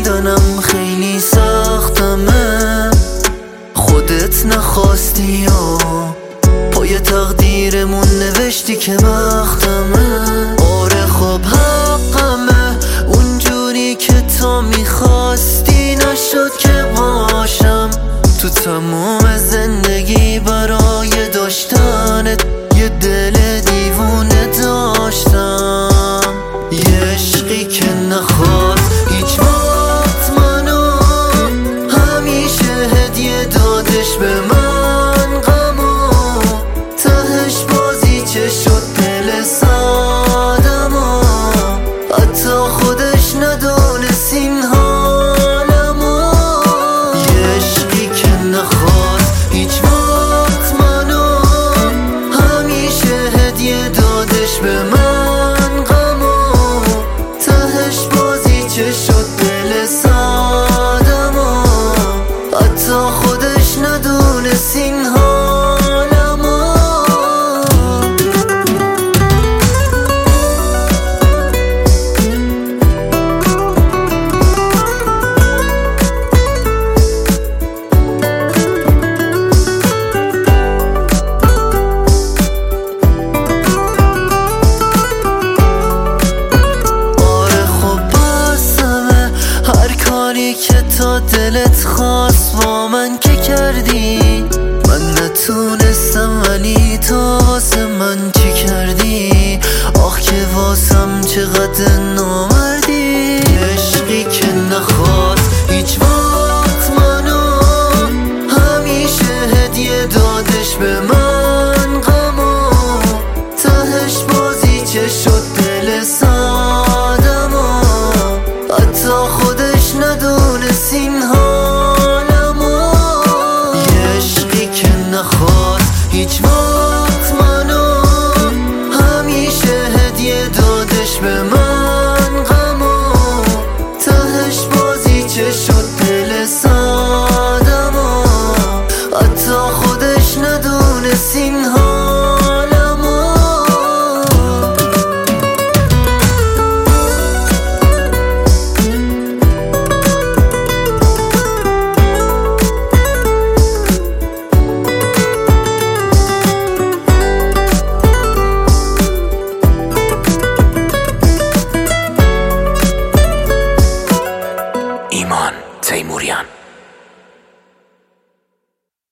میدانم خیلی سختمه، خودت نخواستی و پای تقدیرمون نوشتی که بختمه. آره خب حقمه، اونجوری که تو میخواستی نشد که باشم. تو تمام زندگی برای داشتنت یه دل دیوونه داشتم، یه عشقی که نخواد هیچ وقت منو، همیشه هدیه دادش به من غمو، تهش بازی چه شد دل سادمو، حتی خودش ندونست این حالمو. یه عشقی که نخواد هیچ وقت منو، همیشه هدیه دادش به من غمو، تهش بازی چه شد دل سادمو، حتی خودش ندونست این حالمو. که تا دلت خواست با من که کردی، من نتونستم ولی تو واسه من چی کردی؟ آخ که واسم چقدر نامردی. عشقی که نخواد هیچ وقت منو، همیشه هدیه دادش به من غمو، تهش بازی چه شد دل سادمو، حتی خودش ندونست این حالمو. یه عشقی که نخواد هیچ وقت منو، همیشه هدیه دادش به من غمو، تهش بازی چه شد دل سادمو، حتی خودش ندونست این حالمو. ایمان تیموریان.